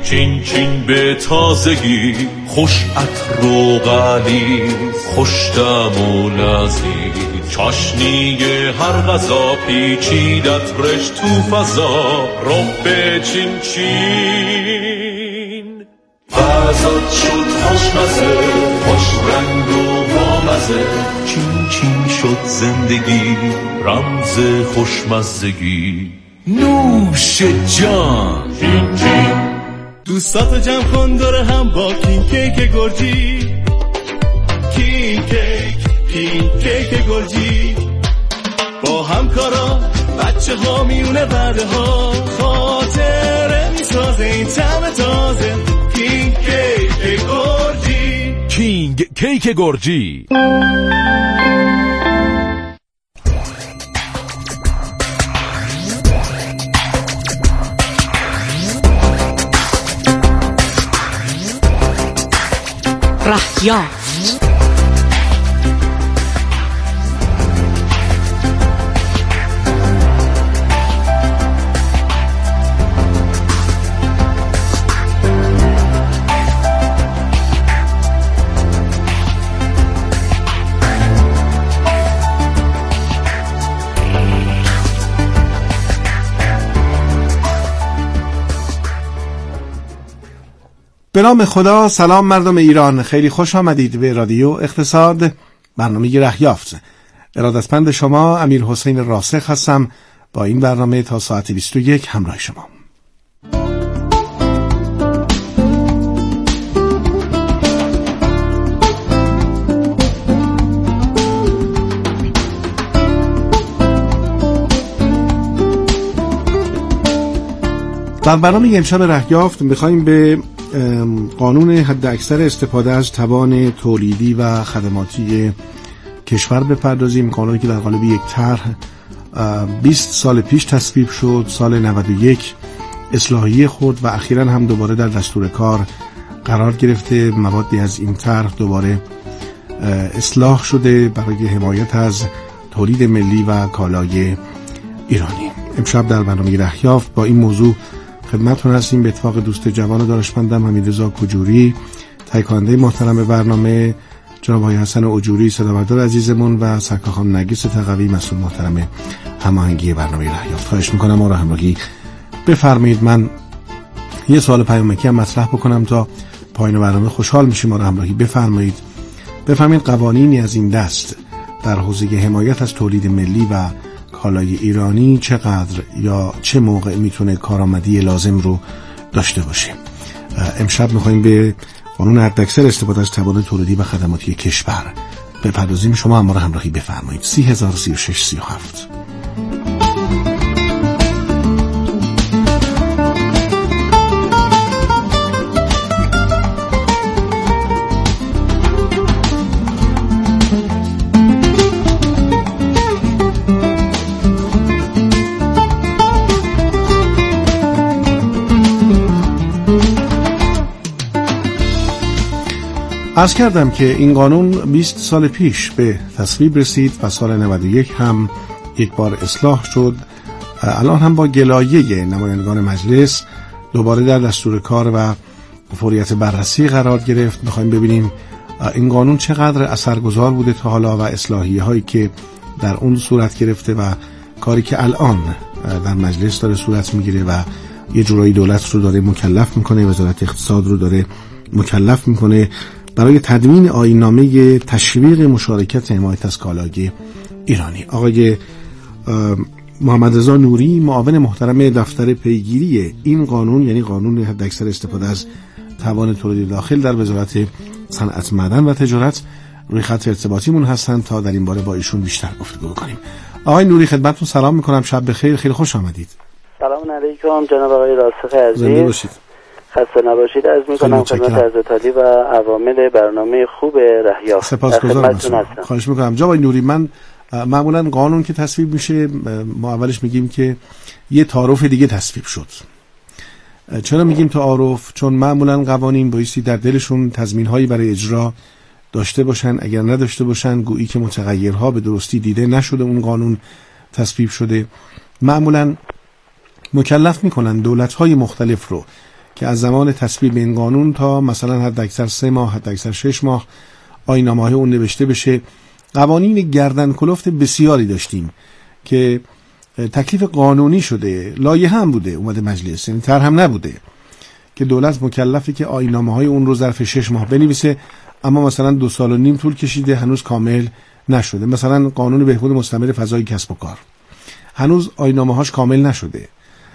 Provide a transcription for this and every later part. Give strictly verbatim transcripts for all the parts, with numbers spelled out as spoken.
چین چین به تازگی، خوش عطر و غلیظ، خوش طعم و لذیذ، چاشنی هر غذا پیچیدت رشت تو فضا، رب چین چین فضات شد خوشمزه، خوش رنگ و بامزه، چین چین شد زندگی، رمز خوشمزگی، نوش جان. چین چین دوستاتو جمع کن دور هم با کین کیک گرجی، کین کیک کین کیک گرجی، با همکارا بچه ها میونه بعده ها، خاطره میسازه این طعم تازه، کین کیک گرجی. کینگ کیک گرجی. رهیافت. به نام خدا. سلام مردم ایران، خیلی خوش آمدید به رادیو اقتصاد، برنامه رهیافت. ارادتمند شما امیر حسین راسخ هستم. با این برنامه تا ساعت بیست و یک همراه شما. در برنامه امشب رهیافت می‌خوایم به قانون حداکثر استفاده از توان تولیدی و خدماتی کشور بپردازیم. قانونی که در قالب یک طرح بیست سال پیش تصویب شد، سال نود و یک اصلاحیه خورد و اخیراً هم دوباره در دستور کار قرار گرفته. موادی از این طرح دوباره اصلاح شده برای حمایت از تولید ملی و کالای ایرانی. امشب در برنامه رهیافت با این موضوع خدمتتون هستیم. به اتفاق دوست جوان و دانشمندم حمیدرضا کجوری، تهیه کننده محترم برنامه جناب آقای حسن اجوری، صدابردار عزیزمون و سرکار خانم نرگس تقوی، مسئول محترم هماهنگی برنامه رهیافت. خواهش میکنم ما را همراهی بفرمایید. من یه سوال پیامکی هم مطرح بکنم تا پایان برنامه خوشحال میشیم. ما را همراهی بفرمایید. بفرمایید قوانینی از این دست در حوزه حمایت از تولید ملی و کالای ایرانی چقدر یا چه موقع میتونه کارآمدی لازم رو داشته باشه. امشب میخوایم به قانون حداکثر استفاده از توان تولیدی و خدماتی کشور بپردازیم. شما هم را همراهی بفرمایید. سی هزار و سی و شش سی و هفت. عرض کردم که این قانون بیست سال پیش به تصویب رسید و سال نود و یک هم یک بار اصلاح شد. الان هم با گلایه نمایندگان مجلس دوباره در دستور کار و فوریت بررسی قرار گرفت. میخوایم ببینیم این قانون چقدر اثرگذار بوده تا حالا و اصلاحیه هایی که در اون صورت گرفته و کاری که الان در مجلس داره صورت میگیره و یه جورایی دولت رو داره مکلف میکنه، وزارت اقتصاد رو داره مکلف میکنه برای تدوین آیین‌نامه تشویق مشارکت حمایت از کالای ایرانی. آقای محمدرضا نوری، معاون محترم دفتر پیگیری این قانون، یعنی قانون حداکثر استفاده از توان تولید داخل در وزارت صنعت، معدن و تجارت، روی خط ارتباطیمون هستن تا در این باره با ایشون بیشتر گفتگو کنیم. آقای نوری خدمتتون سلام میکنم. شب بخیر، خیلی خوش آمدید. سلام علیکم جناب آقای راسخ عزیز. زنده باشید. خسته نباشید. از میکنم خدمت حضرت عالی و عوامل برنامه خوب رهیافت. سپاسگزارم. خواهش میکنم. جناب آقای نوری، من معمولا قانون که تصویب میشه ما اولش میگیم که یه تعارف دیگه تصویب شد. چرا میگیم تعارف؟ چون معمولا قوانین بایستی در دلشون تضمین‌هایی برای اجرا داشته باشن، اگر نداشته باشن گویی که متغیرها به درستی دیده نشده اون قانون تصویب شده. معمولا مکلف میکنن دولت‌های مختلف رو که از زمان تصویب این قانون تا مثلا حد اکثر سه ماه حد اکثر شش ماه آیین‌نامه‌های اون نوشته بشه. قوانین گردن کلفت بسیاری داشتیم که تکلیف قانونی شده، لایحه هم بوده اومده مجلس، یعنی طرح هم نبوده که دولت مکلفه که آیین‌نامه‌های اون رو ظرف شش ماه بنویسه، اما مثلا دو سال و نیم طول کشیده هنوز کامل نشده. مثلا قانون بهبود مستمر فضای کسب و کار هنوز آیین‌نامه‌هاش کامل نشده.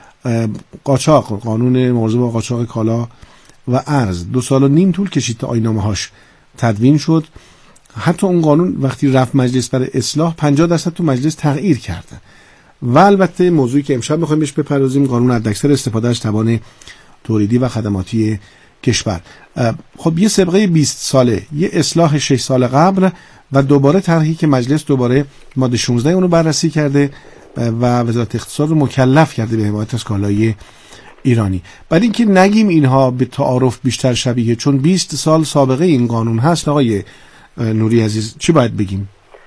قاچاق، قانون موضوع با قاچاق کالا و ارز دو سال و نیم طول کشید تا آیین‌نامه‌هاش تدوین شد. حتی اون قانون وقتی رفت مجلس برای اصلاح پنجاه درصد تو مجلس تغییر کرده. و البته موضوعی که امشب می‌خوایم بهش بپردازیم قانون حداکثر استفاده از توان تولیدی و خدماتی کشور. خب یه سابقه بیست ساله، یه اصلاح شش سال قبل و دوباره طرحی که مجلس دوباره ماده شانزده اونو بررسی کرده و وزارت اقتصاد رو مکلف کرده به حمایت از کالای ایرانی. ولی اینکه نگیم اینها به تعارف بیشتر شبیه، چون بیست سال سابقه این قانون هست. آقای نوری عزیز چی باید بگیم؟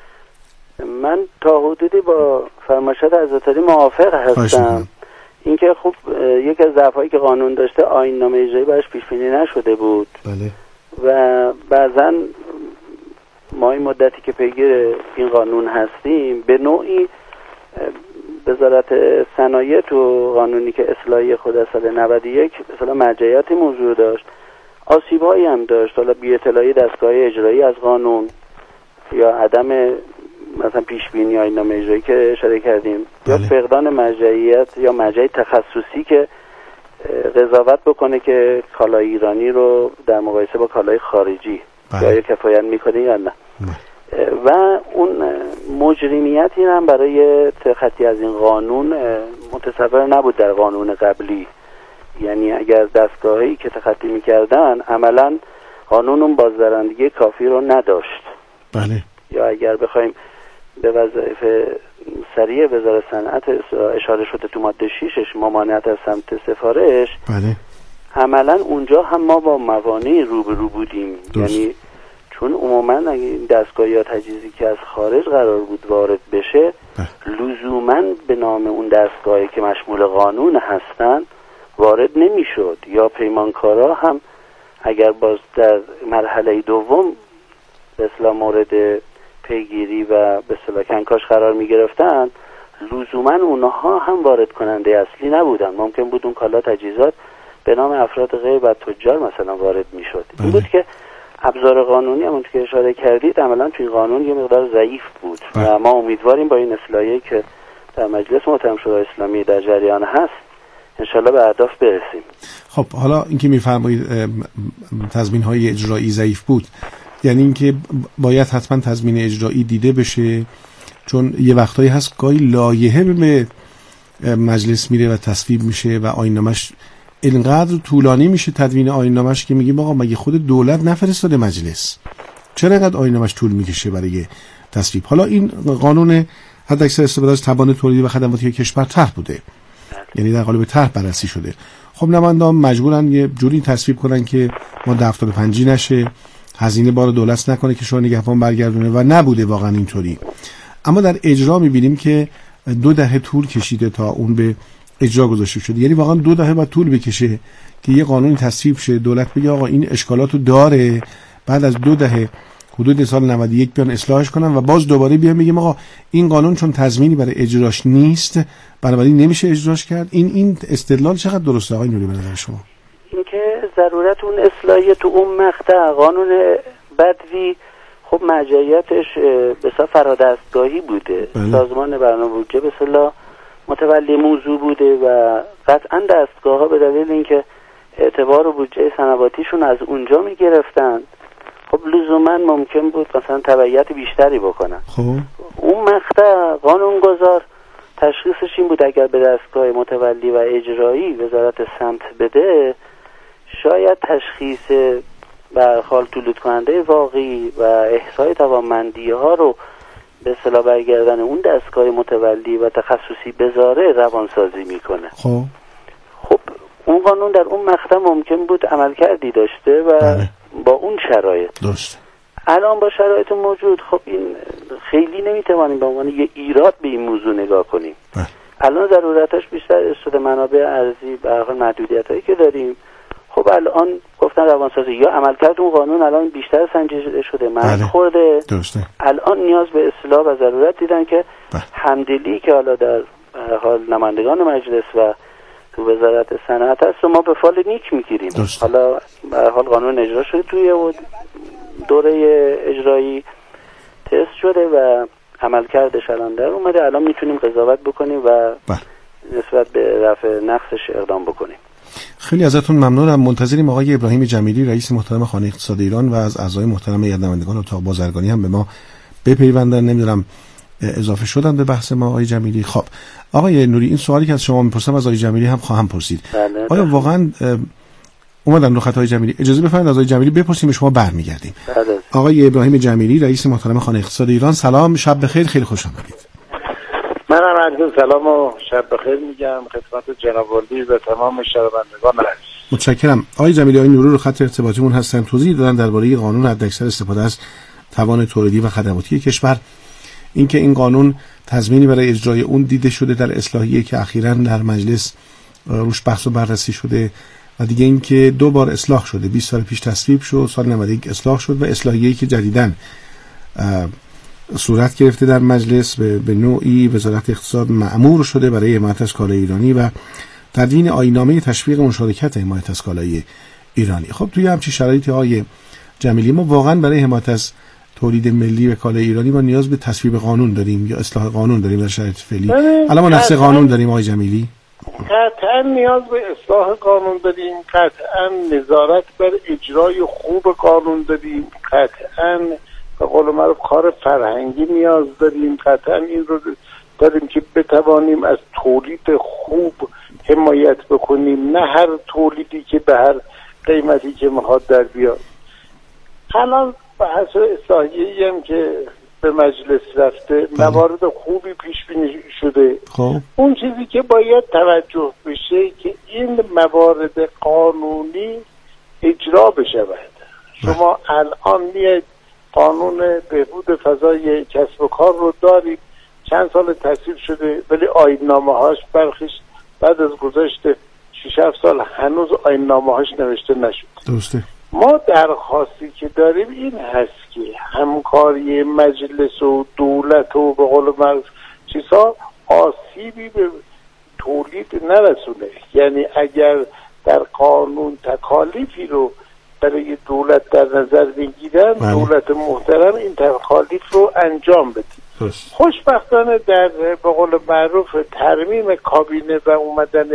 من تا حدودی با فرمایشات حضرت علی موافق هستم. اینکه خب یک از ضعف‌هایی که قانون داشته آیین‌نامه اجرایی براش پیش بینی نشده بود. بله. و بعضا ما این مدتی که پیگیر این قانون هستیم به نوعی وزارت صنایع تو قانونی که اصلاحی خود از سال نود و یک مثلا مرجعیت موضوع داشت، آسیب‌هایی هم داشت، حالا بی اطلاعی دستگاه اجرایی از قانون یا عدم مثلا پیش بینی آیین‌نامه اجرایی که اشاره کردیم، بله. یا فقدان مرجعیت یا مرجع تخصصی که قضاوت بکنه که کالای ایرانی رو در مقایسه با کالای خارجی بله. یا کفایت میکنه یا نه بله. و اون مجرمیتی هم برای تخطی از این قانون متصور نبود در قانون قبلی. یعنی اگر دستگاهی که تخطی میکردن عملا قانون اون بازدارندگی کافی رو نداشت بله. یا اگر بخوایم به وظایف سریع وزارت صنعت اشاره شده تو ماده ششش ممانعت از سمت سفارش بله. عملا اونجا هم ما با موانعی روبرو بودیم. درست. یعنی چون عموما اگه این دستگاه یا تجهیزی که از خارج قرار بود وارد بشه بله. لزوما به نام اون دستگاهی که مشمول قانون هستن وارد نمیشد، یا پیمانکارا هم اگر باز در مرحله دوم به اصطلاح مورد پیگیری و به اصطلاح کنکاش قرار می گرفتن لزوما اونها هم وارد کننده اصلی نبودن. ممکن بود اون کالا تجهیزات به نام افراد غیر و تجار مثلا وارد می شد. این بود که ابزار قانونی همونطور که اشاره کردید عملا توی قانون یه مقدار ضعیف بود بله. و ما امیدواریم با این اصلاحی که در مجلس محترم شورای اسلامی در جریان هست انشالله به اهداف برسیم. خب حالا اینکه میفرمایید تضمین‌های اجرایی ضعیف بود، یعنی اینکه باید حتما تضمین اجرایی دیده بشه، چون یه وقتایی هست گاهی لایحه به مجلس میره و تصویب میشه و آیین‌نامه‌اش اینقدر طولانی میشه تدوین آیین‌نامه‌اش که میگیم آقا مگه خود دولت نفرستاده مجلس، چرا اینقدر آیین‌نامه‌اش طول میکشه برای تصویب؟ حالا این قانون حداکثر استفاده از توان تولیدی و خدماتی کشور طرح بوده، یعنی در قالب طرح بررسی شده. خب نمایندگان مجبورن یه جوری تصویب کنن که ما هفتاد و پنج نشه، هزینه بار دولت نکنه که شورای نگهبان برگردونه، و نبوده واقعا اینطوری. اما در اجرا میبینیم که دو دهه طول کشیده تا اون به اجرا گذاشته شده. یعنی واقعا دو دهه باید طول بکشه که یه قانون تصویب شه، دولت بگه آقا این اشکالاتو داره، بعد از دو دهه حدود سال نود و یک بیان اصلاحش کنن و باز دوباره بیان بگیم آقا این قانون چون تضمینی برای اجراش نیست بنابراین نمیشه اجراش کرد. این این استدلال چقدر درسته آقای نوری به نظر شما؟ اینکه ضرورت اون اصلاحی تو اون مقطع قانون بدوی خب مرجعیتش به صورت فرادستگاهی بوده بله. سازمان برنامه بودجه به اصطلاح متولی موضوع بوده و قطعا دستگاه ها به دلیل اینکه اعتبار و بودجه صنواتیشون از اونجا میگرفتن خب لزوما ممکن بود مثلا تبعیت بیشتری بکنن. خب اون مقطع قانونگذار تشخیصش این بود اگر به دستگاه متولی و اجرایی وزارت سمت بده شاید تشخیص برخال تولید کننده واقعی و احصای توانمندی ها رو به اصطلاح برگردن اون دستگاه متولی و تخصصی بذاره روانسازی میکنه. خب خب اون قانون در اون مقطع ممکن بود عملکردی داشته و بله. با اون شرایط درست. الان با شرایط موجود خب این خیلی نمیتوانیم به عنوان یه ایراد به این موضوع نگاه کنیم. بله. الان ضرورتاش بیشتر شده منابع ارزی به هر حال محدودیتایی که داریم خب الان گفتن روانشناسی یا عملکرد اون قانون الان بیشتر سنجیده شده، من خورده، درسته. الان نیاز به اصلاح و ضرورت دیدن که بله. همدلی که حالا در حال نمایندگان مجلس و تو وزارت صنعت هست و ما به فال نیک میگیریم. حالا به حال قانون اجرا شده، توی دوره اجرایی تست شده و عملکردش الان در اومده، الان میتونیم قضاوت بکنیم و بله. نسبت به رفع نقصش اقدام بکنیم. خیلی ازتون ممنونم. منتظریم آقای ابراهیم جمیلی رئیس محترم خانه اقتصاد ایران و از اعضای محترم هیئت نمایندگان اتاق بازرگانی هم به ما بپیوندن. نمیدونم اضافه شدن به بحث ما آقای جمیلی. خب آقای نوری، این سوالی که از شما میپرسم از آقای جمیلی هم خواهم پرسید. بله آیا واقعا اومدن رو خطای جمیلی؟ اجازه بفرمایید از آقای جمیلی بپرسیم، شما برمیگردیم. بله. آقای ابراهیم جمیلی رئیس محترم خانه اقتصاد ایران، سلام، شب بخیر، خیلی خوش آمدید. منم عرض سلام و شب بخیر میگم خدمت جناب والی و تمام شنوندگان عزیز. متشکرم. آقای جمیلی، آقای نوری رو خط ارتباطیمون هستن، توضیح دادن درباره قانون حداکثر استفاده از توان تولیدی و خدماتی کشور، اینکه این قانون تضمینی برای اجرای اون دیده شده در اصلاحیه‌ای که اخیراً در مجلس روش بحث و بررسی شده و دیگه اینکه دو بار اصلاح شده، بیست سال پیش تصویب شد، سال نود و یک اصلاح شد و اصلاحیه‌ای که جدیداً صورت گرفته در مجلس به, به نوعی وزارت اقتصاد مأمور شده برای حمایت از کالای ایرانی و تدوین آیین‌نامه تشویق مشارکت حمایت از کالای ایرانی. خب توی همچین شرایطی های جمیلی ما واقعا برای حمایت از تولید ملی و کالای ایرانی ما نیاز به تصویب قانون داریم یا اصلاح قانون داریم در شرایط فعلی؟ الان ما نقص قانون داریم آقای جمیلی؟ قطعا نیاز به اصلاح قانون داریم، قطعا نظارت بر اجرای خوب قانون داریم، قطعا به قول معروف کار فرهنگی نیاز داریم، قطعا این رو داریم که بتوانیم از تولید خوب حمایت بکنیم، نه هر تولیدی که به هر قیمتی که میخواد در بیاد. الان بحث اصلاحیه‌ای هم که به مجلس رفته موارد خوبی پیش بینی شده. خوب. اون چیزی که باید توجه بشه که این موارد قانونی اجرا بشود. شما الان میاد قانون بهبود فضای کسب و کار رو دارید، چند سال تصویب شده ولی آیین‌نامه هاش برخیش بعد از گذشت شش هفت سال هنوز آیین‌نامه هاش نوشته نشد. درسته. ما درخواستی که داریم این هست که همکاری مجلس و دولت و به قول معروف چیزها آسیبی به تولید نرسونه. یعنی اگر در قانون تکالیفی رو برای دولت در نظر بگیرن، دولت محترم این تکالیف رو انجام بده. خوشبختانه در به قول معروف ترمیم کابینه و اومدن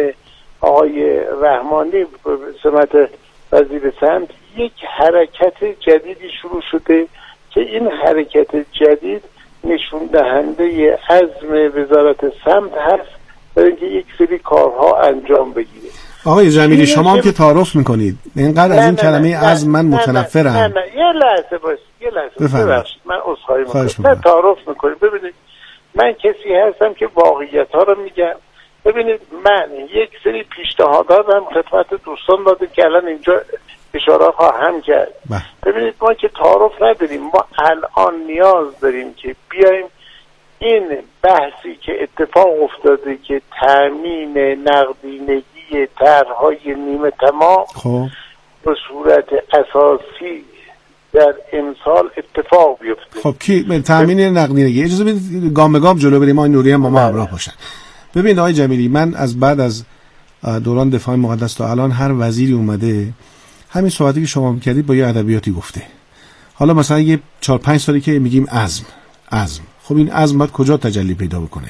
آقای رحمانی به سمت وزیر سمت یک حرکت جدیدی شروع شده که این حرکت جدید نشون دهنده عزم وزارت سمت هست برای اینکه یک سری کارها انجام بگیره. آقای جمیلی شما هم که تعارف میکنید اینقدر از این کلمه عزم من متنفرم. نه نه یه لحظه باش یه لحظه ببخشید من عذرخواهی میکنم. نه تعارف میکنید. ببینید من کسی هستم که واقعیت ها رو میگم. ببینید من یک سری پیشنهادات هم خدمت دوستان دادم که الان اینجا اشاره خواهم کرد. ببینید ما که تعارف نداریم، ما الان نیاز داریم که بیایم این بحثی که اتفاق افتاده که تامین نقدینگی طرح‌های نیمه تمام خب به صورت اساسی در امسال اتفاق بیفته. خب کی تامین نقدینگی؟ اجازه بدید گام به گام جلو بریم، آقای نوری هم با ما همراه باشن. ببینید آقای جمیلی، من از بعد از دوران دفاع مقدس تا الان هر وزیری اومده همین صحبتی که شما می‌کردید با یه ادبیاتی گفته. حالا مثلا یه چهار پنج سالی که میگیم عزم عزم خب این عزم باید کجا تجلی پیدا بکنه؟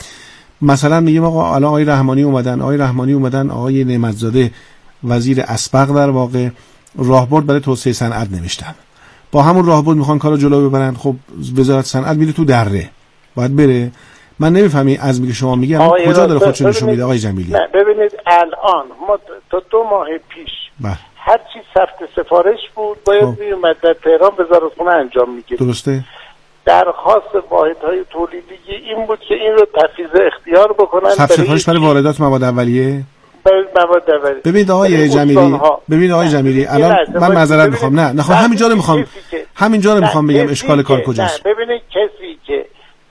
مثلا میگیم آقا الان آقای رحمانی اومدن آقای رحمانی اومدن آقای نعمتزاده وزیر اسبق در واقع راهبرد برای توسعه صنعت نوشتن، با همون راهبرد میخوان کارو جلو ببرن. خب وزارت صنعت میره تو دره، باید بره. من نمیفهمی عزمی که شما میگی کجا داره خودشو نشون میده آقای جمیلی؟ نه ببینید الان ما تا دو ماه پیش بله هر چی ثبت سفارش بود باید میومد در تهران وزارتخونه انجام میگیره. درسته. درخواست واحدهای تولیدی این بود که این رو تفویض اختیار بکنن. ثبت سفارش برای واردات مواد اولیه. برای مواد اولیه. ببینید آقای جمیلی، ببینید آقای جمیلی الان من معذرت میخوام، نه نه همینجا رو میخوام همینجا رو میخوام بگم اشکال کار کجاست. ببینید کسی که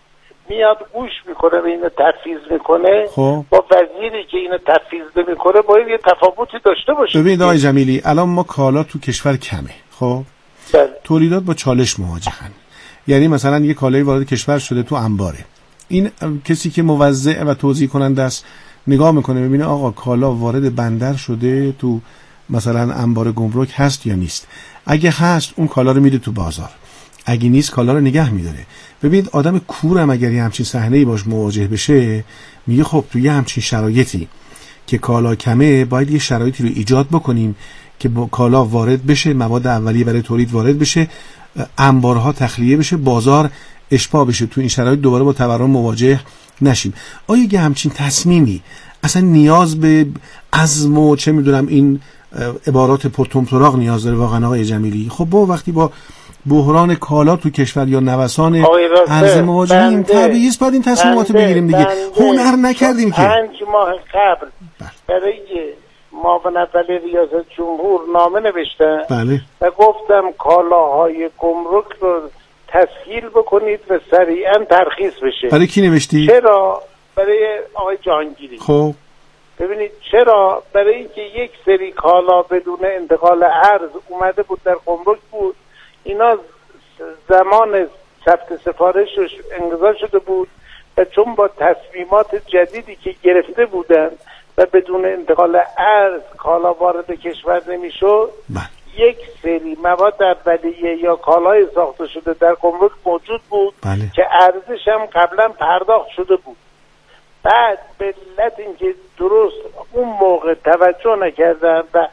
میاد گوش میکنه و اینو تفویض میکنه، خب با وزیری که اینو تفویض نمیکنه باید یه تفاوتی داشته باشه. ببینید آقای جمیلی، الان ما کالا تو کشور کمه، خب بله. تولیدات با چالش مواجهن. یعنی مثلا یه کالایی وارد کشور شده تو انباره، این کسی که موزع و توزیع کننده است نگاه میکنه ببینه آقا کالا وارد بندر شده تو مثلا انبار گمرک هست یا نیست. اگه هست اون کالا رو میده تو بازار، اگه نیست کالا رو نگه میداره. ببینید آدم کورم اگر یه همچین صحنه‌ای باش مواجه بشه میگه خب تو یه همچین شرایطی که کالا کمه باید یه شرایطی رو ایجاد بکنیم که با کالا وارد بشه، مواد اولیه برای تولید وارد بشه، انبارها تخلیه بشه، بازار اشباع بشه، تو این شرایط دوباره با تورم مواجه نشیم. آیا یه همچین تصمیمی اصلا نیاز به عزم و چه میدونم این عبارات پرطمطراق نیاز داره واقعا آقای جمیلی؟ خب با وقتی با بحران کالا تو کشور یا نوسان ارز مواجهیم طبیعی است باید این تصمیمات بگیریم دیگه. هنر نکردیم که پنج ماه قبل برای معاون اول ریاست جمهور نامه نوشتم بله. و گفتم کالاهای گمرک رو تسهیل بکنید و سریعا ترخیص بشه. برای کی نوشتی؟ چرا؟ برای آقای جهانگیری. خب ببینید چرا؟ برای اینکه یک سری کالا بدون انتقال ارز اومده بود در گمرک بود، اینا زمان ثبت سفارشش انقضا شده بود و چون با تصمیمات جدیدی که گرفته بودن و بدون انتقال ارز کالا وارد کشور نمیشد، یک سری مواد اولیه یا کالای ساخته شده در گمرک موجود بود بله. که ارزش هم قبلا پرداخت شده بود. بعد به علت اینکه درست اون موقع توجه نکردن و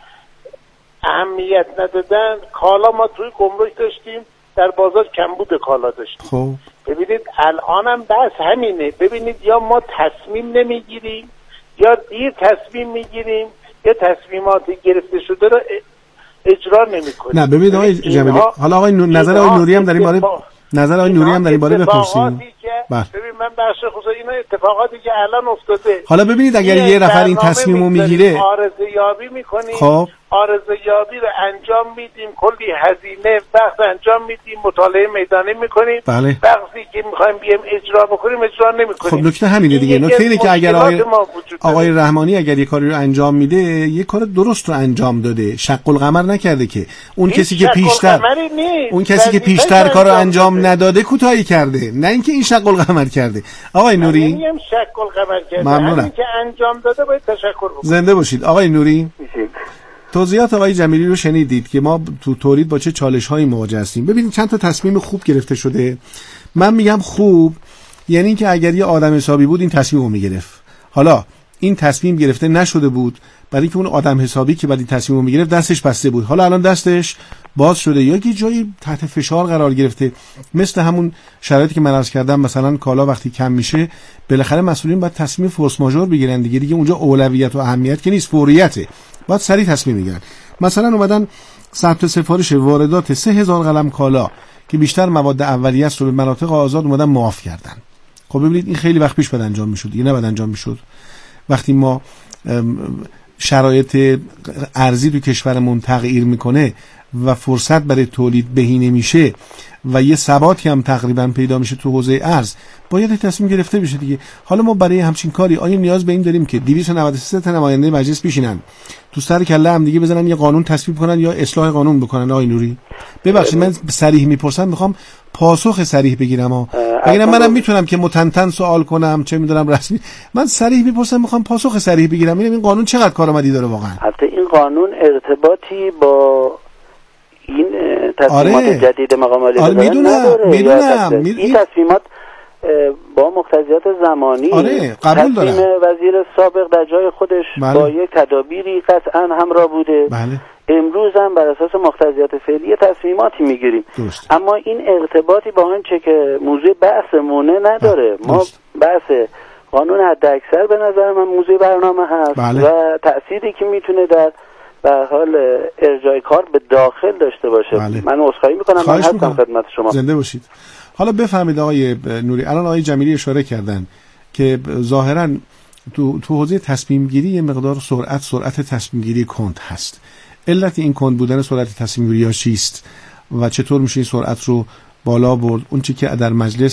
اهمیت ندادن، کالا ما توی گمرک داشتیم، در بازار کمبود کالا داشتیم. خب ببینید الانم بس همینه. ببینید یا ما تصمیم نمیگیریم یا دیر تصمیم میگیریم یا تصمیمات گرفته شده رو اجرا نمیکنیم. نه ببینید آقای جمیلی، حالا آقای نور... نظر آقای نوری هم در این باره نظر آقای نوری هم در این باره بپرسیم. ببین من بخش خصوصی اینا اتفاقاتی که الان افتاده. حالا ببینید اگر یه نفر این تصمیمو میگیره عارضه یابی میکنیم، خب عارضه یابی رو انجام میدیم، کلی هزینه وقت انجام میدیم، مطالعه میدانی میکنیم، بله. وقتی که میخوایم بیام اجرا بکنیم اجرا نمیکنیم. خب نکته همینه دیگه. نکته اینه که اگر آقای آقای رحمانی اگر یه کاری رو انجام میده یه کار درست رو انجام داده، شق القمر نکرده که اون کسی که پیشتر اون کسی که پیشتر کارو انجام نداده کوتاهی کرده، نه اینکه این شق القمر کرده. آقای نوری نمیگم شق القمر کرده، ممنونم. همین که انجام داده باید تشکر بکنم. زنده باشید. آقای نوری توضیحات آقای جمیلی رو شنیدید که ما تو تولید با چه چالش‌هایی مواجه هستیم. ببینید چند تا تصمیم خوب گرفته شده. من میگم خوب یعنی اینکه اگر یه آدم حسابی بود این تصمیم رو میگرفت. حالا این تصمیم گرفته نشده بود برای اینکه اون آدم حسابی که بعد این تصمیم رو میگرفت دستش بسته بود، حالا الان دستش باز شده یا یه جایی تحت فشار قرار گرفته. مثل همون شرایطی که من عرض کردم، مثلا کالا وقتی کم میشه بالاخره مسئولین باید تصمیم فورس ماژور بگیرن دیگه. دیگه اونجا اولویت و اهمیت که نیست، فوریته. باید سریع تصمیم میگیرن. مثلا اومدن ثبت سفارش واردات سه هزار قلم کالا که بیشتر مواد اولیه است رو به مناطق آزاد اومدن معاف کردن. خب ببینید این خیلی وقت پیش بعد انجام میشد، دیگه نباید انجام میشد. وقتی ما شرایط ارزی تو کشورمون تغییر میکنه و فرصت برای تولید بهینه میشه و یه ثباتی هم تقریبا پیدا میشه تو حوزه ارز، باید تصمیم گرفته بشه دیگه. حالا ما برای همچین کاری آیا نیاز به این داریم که دویست و نود و سه تا نماینده مجلس بشینن تو سر کله هم دیگه بزنن یه قانون تصویب کنن یا اصلاح قانون بکنن؟ آقای نوری ببخشید من صریح میپرسم، میخوام پاسخ صریح بگیرم ها. اگر منم میتونم که متنتن سوال کنم چه میدونم رسمی، من صریح میپرسم میخوام پاسخ صریح بگیرم. ببینم این قانون چقدر کارآمدی داره واقعا. البته این قانون ارتباطی با این تصمیمات آره. جدید مقام عالی آره میدونم میدونم می... این تصمیمات با مقتضیات زمانی آره قبول دارم. تصمیم وزیر سابق در جای خودش بله. با یک تدابیری قطعا همراه بوده. بله. امروز هم بر اساس مقتضیات فعلی تصمیماتی میگیریم، اما این ارتباطی با آنچه که موضوع بحثمونه نداره. بله. ما بحث قانون حداکثر به نظر من موضوع برنامه هست بله. و تأثیری که میتونه در به حال ارجاع کار به داخل داشته باشه. بله. من عذرخواهی میکنم، من هستم خدمت شما. زنده باشید. حالا بفهمید آقای نوری، الان آقای جمیلی اشاره کردن که ظاهرا تو تو حوزه تصمیم گیری یه مقدار سرعت سرعت تصمیم گیری کند هست. علت این کند بودن سرعت تصمیم گیری ها چیست و چطور میشه این سرعت رو بالا برد؟ اون چیزی که در مجلس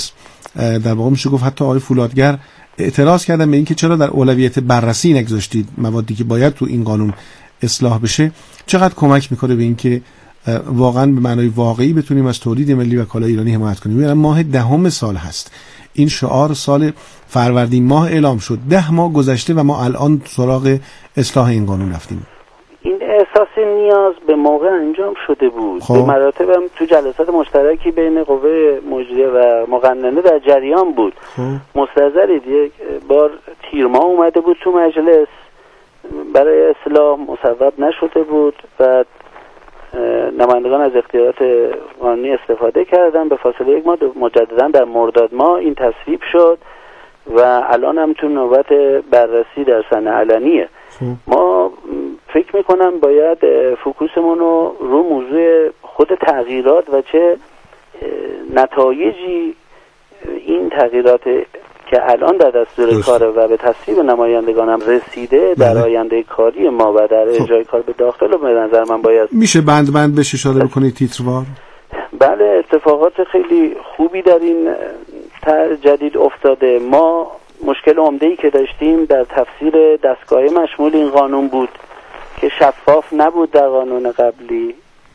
در واقع میشه گفت حتی آقای فولادگر اعتراض کردن به اینکه چرا در اولویت بررسی نگذاشتید موادی که باید تو این قانون اصلاح بشه. چقدر کمک میکنه به اینکه واقعا به معنای واقعی بتونیم از تولید ملی و کالای ایرانی حمایت کنیم؟ میگم ماه دهم سال هست، این شعار سال فروردین ماه اعلام شد، ده ماه گذشته و ما الان سراغ اصلاح این قانون رفتیم. این احساس نیاز به موقع انجام شده بود. خب. به مراتب هم تو جلسات مشترکی بین قوه مجریه و مقننه در جریان بود. خب. مستحضرید یک بار تیر ماه اومده بود تو مجلس برای اصلاح، مصوب نشده بود و نمایندگان از اختیارات قانونی استفاده کردن. به فاصله یک ماه مجددا در مرداد ماه این تصویب شد و الان هم تو نوبت بررسی در سطح علنیه. ما فکر میکنم باید فوکوسمون رو رو موضوع خود تغییرات و چه نتایجی این تغییرات که الان در دستور کاره و به تصویب نمایندگان هم رسیده در بله. آینده کاری ما و در اجرای کار به داخل و به نظر من باید میشه بند بند بهش اشاره بکنید تیتروار؟ بله، اتفاقات خیلی خوبی در این طرح جدید افتاده. ما مشکل عمده‌ای که داشتیم در تفسیر دستگاه مشمول این قانون بود که شفاف نبود در قانون قبلی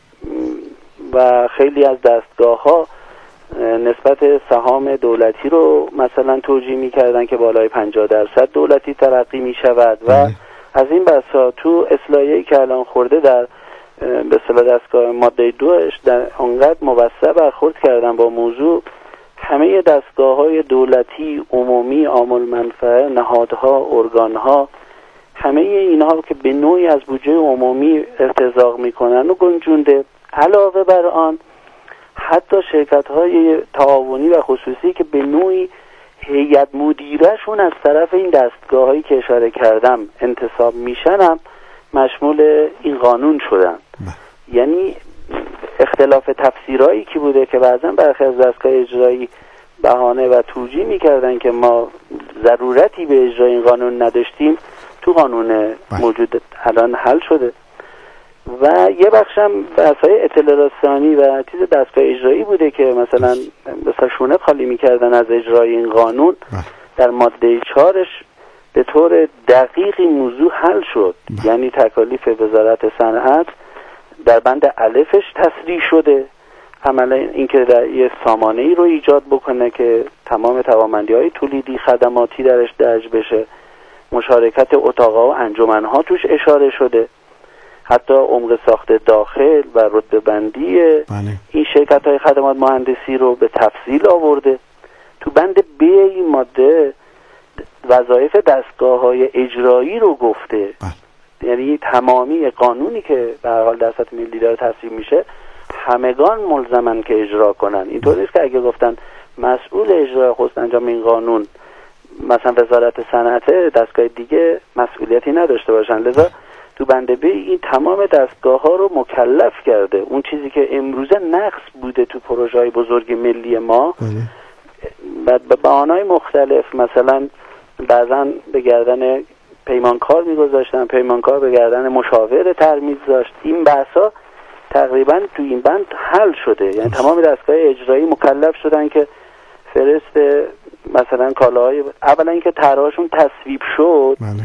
و خیلی از دستگاه‌ها نسبت سهام دولتی رو مثلا توجیه می‌کردن که بالای پنجاه درصد دولتی تلقی می‌شود و از این بسا تو اصلاحیه‌ای که الان خورده در به اصطلاح دستگاه ماده دوش در انقدر موسع برخورد کردن با موضوع، همه دستگاه‌های دولتی، عمومی، عامل منفعه، نهادها، ارگانها، همه اینها که به نوعی از بودجه عمومی ارتزاق میکنن و گنجونده. علاوه بر آن حتی شرکت‌های تعاونی و خصوصی که به نوعی هیئت مدیره‌شون از طرف این دستگاه‌هایی که اشاره کردم انتصاب میشن هم مشمول این قانون شدن. یعنی اختلاف تفسیرهایی که بوده که بعضا برخی از دستگاه اجرایی بهانه و توجیه میکردن که ما ضرورتی به اجرای این قانون نداشتیم، تو قانون موجود الان حل شده. و یه بخشم بحث‌های اطلاع رسانی و چیز دستگاه اجرایی بوده که مثلا مثلا شونه خالی میکردن از اجرای این قانون. در ماده چهارش به طور دقیقی موضوع حل شد. یعنی تکالیف وزارت صنعت در بند الفش تصریح شده، عملا اینکه در یه سامانه‌ای رو ایجاد بکنه که تمام توانمندی‌های تولیدی خدماتی درش درج بشه، مشارکت اتاق‌ها و انجمن‌ها توش اشاره شده، حتی عمق ساخت داخل و رتبه بندی بله. این شرکت‌های خدمات مهندسی رو به تفصیل آورده. تو بند ب این ماده وظایف دستگاه‌های اجرایی رو گفته. بله. یعنی تمامی قانونی که به هر حال در سطح ملی داره تصویب میشه همگان ملزمن که اجرا کنن. اینطور نیست که اگه گفتن مسئول اجرای خست انجام این قانون مثلا وزارت صنعت، دستگاه دیگه مسئولیتی نداشته باشن. لذا تو بنده بی این تمام دستگاه ها رو مکلف کرده. اون چیزی که امروزه نقص بوده تو پروژه های بزرگ ملی ما بعد به بهانه‌های مختلف، مثلا بعضا به گردن پیمانکار میگذاشتن، پیمانکار به گردن مشاور ترمیم داشت. این بحثا تقریبا تو این بند حل شده. یعنی تمام دستگاه اجرایی مکلف شدن که فرست مثلا کالاهای، اولا اینکه طرحشون تصویب شد بله.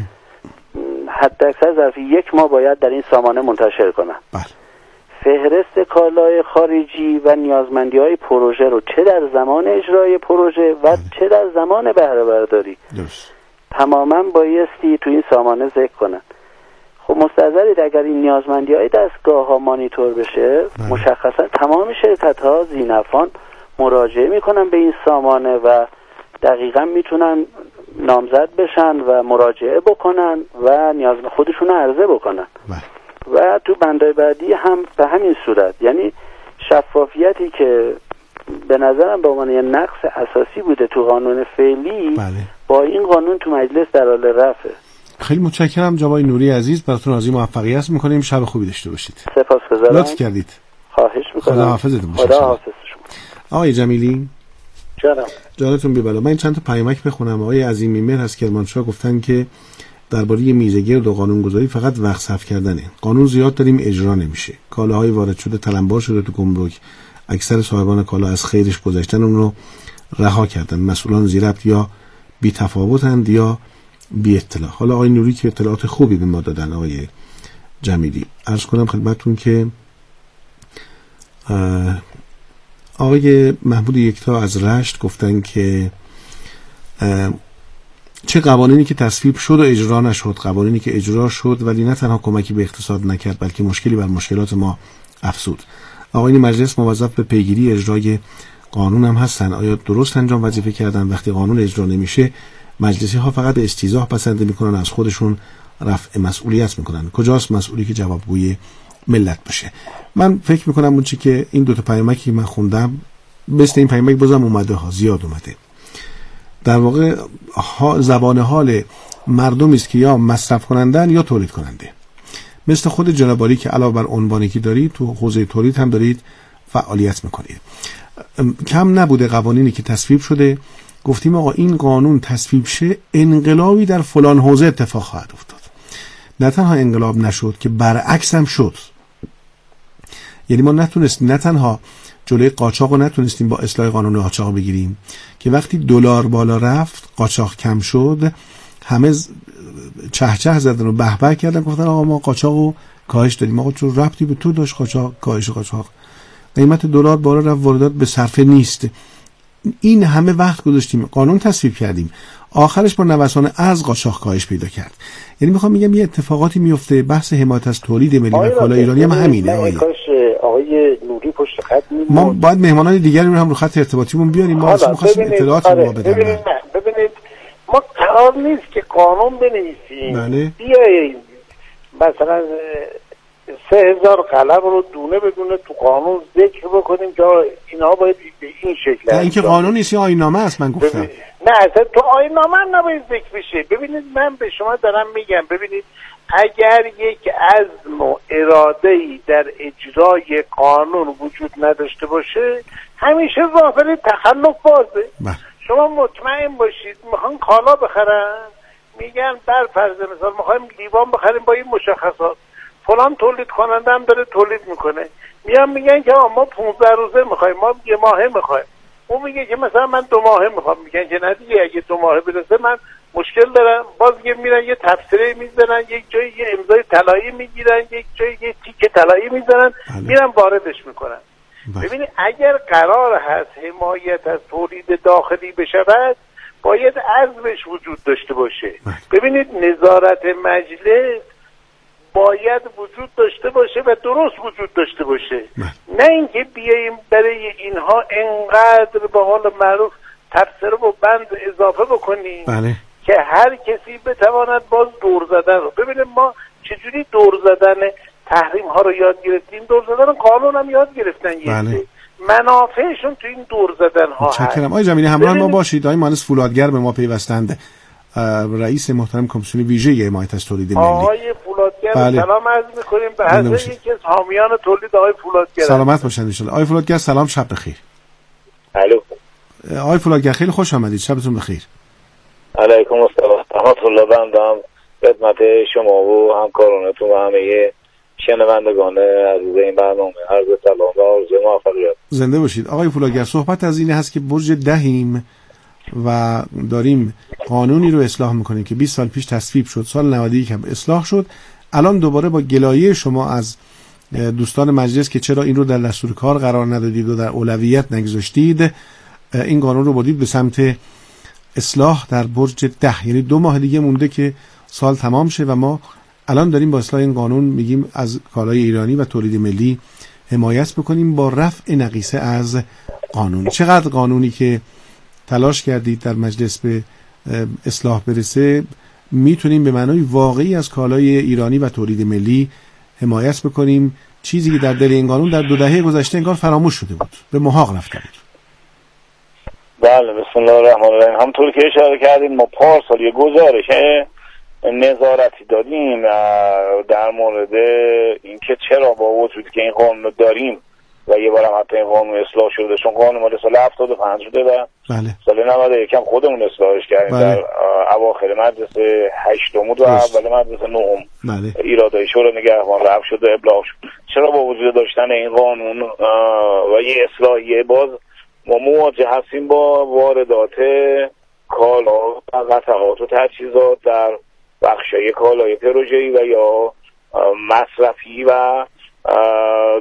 حد اکثر ظرف یک ماه باید در این سامانه منتشر کنن. بله. فهرست کالای خارجی و نیازمندی های پروژه رو چه در زمان اجرای پروژه و بله. چه در زمان بهره برداری درست. تماما بایستی تو این سامانه ذکر کنن. خب مستحضرید اگر این نیازمندی های دستگاه ها مانیتور بشه بله. مشخصا تمام شرکت ها ذینفعان مراجعه میکنن به این سامانه و دقیقا میتونن نامزد بشن و مراجعه بکنن و نیاز خودشون رو عرضه بکنن بله. و تو بندهای بعدی هم به همین صورت. یعنی شفافیتی که به نظرم به عنوان یه نقص اساسی بوده تو قانون فعلی بله. با این قانون تو مجلس در حال رفعه. خیلی متشکرم جناب نوری عزیز، براتون آرزوی موفقیت میکنیم. شب خوبی داشته باشید. سپاسگزارم. لطف کردید. خواهش میکنم. خدا حافظتون باشه. خدا حافظ شما. آقای جمیلی جانم. جانتون بی بلا. من چند تا پیامک بخونم. آقای عظیمی مهر از کرمانشاه گفتن که درباره میزگرد و قانونگذاری فقط وقت صرف کردنه. قانون زیاد داریم اجرا نمیشه. کالاهای وارد شده تلمبار شده تو گمرک. اکثر صاحبان کالا از خیرش گذشتن اون رو رها کردن. مسئولان زیربط یا بی تفاوتند یا بی اطلاع. حالا آقای نوری که اطلاعات خوبی به ما دادن، آقای جمیلی، عرض کنم خدمتتون که آقای محمود یکتا از رشت گفتن که چه قوانینی که تصویب شد و اجرا نشد، قوانینی که اجرا شد ولی نه تنها کمکی به اقتصاد نکرد بلکه مشکلی بر مشکلات ما افزود. آقایان مجلس موظف به پیگیری اجرای قانون هم هستن. آیا درست انجام وظیفه کردن؟ وقتی قانون اجرا نمیشه مجلسی ها فقط استیضاح پسند میکنن، از خودشون رفع مسئولیت میکنن. کجاست مسئولی که جوابگوی ملت باشه؟ من فکر میکنم اون چی که این دو تا پیامکی من خوندم مثل این پیامک بازم اومده ها، زیاد اومده. در واقع زبان حال مردمی است که یا مصرف کنندن یا تولید کننده. مثل خود جناب عالی که علاوه بر عنوانی که دارید تو حوزه تولید هم دارید فعالیت میکنید. کم نبوده قوانینی که تصویب شده گفتیم آقا این قانون تصویب شه انقلابی در فلان حوزه اتفاق خواهد افتاد. نه تنها انقلاب نشد که برعکس هم شد. یعنی ما نتونستیم نه تنها جلوی قاچاق رو نتونستیم با اصلاح قانون قاچاق بگیریم که وقتی دلار بالا رفت قاچاق کم شد همه چه چه زدن و به به کردن، گفتن آقا ما قاچاق رو کاهش دادیم. آقا چون ربطی به تو داشت قاچاق کاهش قاچاق؟ قیمت دلار بالا رفت، واردات به صرفه نیست. این همه وقت گذاشتیم قانون تصویب کردیم، آخرش با نوسان ارز قاچاق کاهش پیدا کرد. یعنی میخوام میگم یه اتفاقاتی میفته. بحث حمایت از تولید ملی و کالای ایرانی هم همینه. آقای آقای نوری پشت خط میمون. ما باید مهمانان دیگری رو هم رو خط ارتباطیمون بیاریم. ما اصلا می‌خواستیم اطلاعات رو بدیم. ببینید ببینید ما قرار نیست که قانون بنویسیم. بله. بیاییم مثلا سه هزار قلم رو دونه بدونه تو قانون ذکر بکنیم که اینا باید به این شکل. نه اینکه قانون نیست، آیین‌نامه است. من گفتم نه اصلا تو آیین‌نامه نباید ذکر بشه. ببینید من به شما دارم میگم، ببینید اگر یک عزم و اراده‌ای در اجرای قانون وجود نداشته باشه همیشه ظاهر تخلف بازه. بله. شما مطمئن باشید میخوان کالا بخرن، میگن بر فرض مثال میخوایم لیوان بخریم با این مشخصات، فلان تولید کننده هم داره تولید میکنه، میان میگن که ما پانزده روزه میخوایم، ما یه ماهه میخوایم. اون میگه که مثلا من دو ماهه میخوام، میگن که نه دیگه اگه دو ماهه برسه من مشکل دارم. باز یه میرن یه تفسیری میزنن، یک جایی یه امضای طلایی میگیرن، یک جایی یه تیکه طلایی میزنن، میرن واردش میکنن. ببینید اگر قرار هست حمایت از تولید داخلی بشود باید عزمش وجود داشته باشه. ببینید نظارت مجلس باید وجود داشته باشه و درست وجود داشته باشه، نه اینکه بیاییم برای اینها انقدر به قول معروف تفسیر و بند اضافه بکنیم بله. که هر کسی بتواند باز دور زدن رو. ببینید ما چجوری دور زدن تحریم ها رو یاد گرفتیم، دور زدن قانون هم یاد گرفتن. بله. منافعشون تو این دور زدن ها هست. متشکرم. آقای جمیلی همراه ما باشید. آقای مهندس فولادگر به ما پیوستند، رئیس محترم کمیسیون ویژه حمایت از تولید ملی. آقای فولادگر بله. سلام عرض می‌کنیم به حضرت یکی از حامیان تولید آقای فولادگر. سلامت باشید ان شاء الله. آقای فولادگر سلام، شب بخیر. الو. آقای فولادگر خیلی خوش آمدید، شبتون بخیر. علیکم السلام. رحمت الله بندم خدمت شما و همکارانتون و همه شنوندگان عزیز این برنامه عرض سلام و آرزوی موفقیت. زنده باشید. آقای فولادگر صحبت از این هست که برج دهیم و داریم قانونی رو اصلاح میکنیم که بیست سال پیش تصویب شد، سال نود و یک هم اصلاح شد. الان دوباره با گلایه شما از دوستان مجلس که چرا این رو در دستور کار قرار ندادید و در اولویت نگذاشتید، این قانون رو بردید به سمت اصلاح در برج ده. یعنی دو ماه دیگه مونده که سال تمام شه و ما الان داریم با اصلاح این قانون میگیم از کالای ایرانی و تولید ملی حمایت بکنیم با رفع نقیصه از قانون. چقدر قانونی که تلاش کردید در مجلس به اصلاح برسه میتونیم به معنای واقعی از کالای ایرانی و تولید ملی حمایت بکنیم، چیزی که در دل این قانون در دو دهه گذشته انگار فراموش شده بود، به محاق رفته بود. بله بسم الله الرحمن الرحیم. همونطور که اشاره کردیم ما پارسال یه گزارش نظارتی دادیم در مورد اینکه چرا با وجود که این قانون داریم و یه بارم حتی این قانون اصلاح شده، چون قانون مال سال هفتاد و پنج شده و بله. سال نود و یک هم خودمون اصلاحش کردیم بله. در اواخر مجلس هشتم و اول مجلس نهم بله. ایرادای شورای نگهبان رفع شد و ابلاغ شد. چرا با وجود داشتن این قانون و یه اصلاحیه باز ما مواجه هستیم با واردات کالا و قطعات و تجهیزات در بخشای کالای پروژه‌ای و یا مصرفی و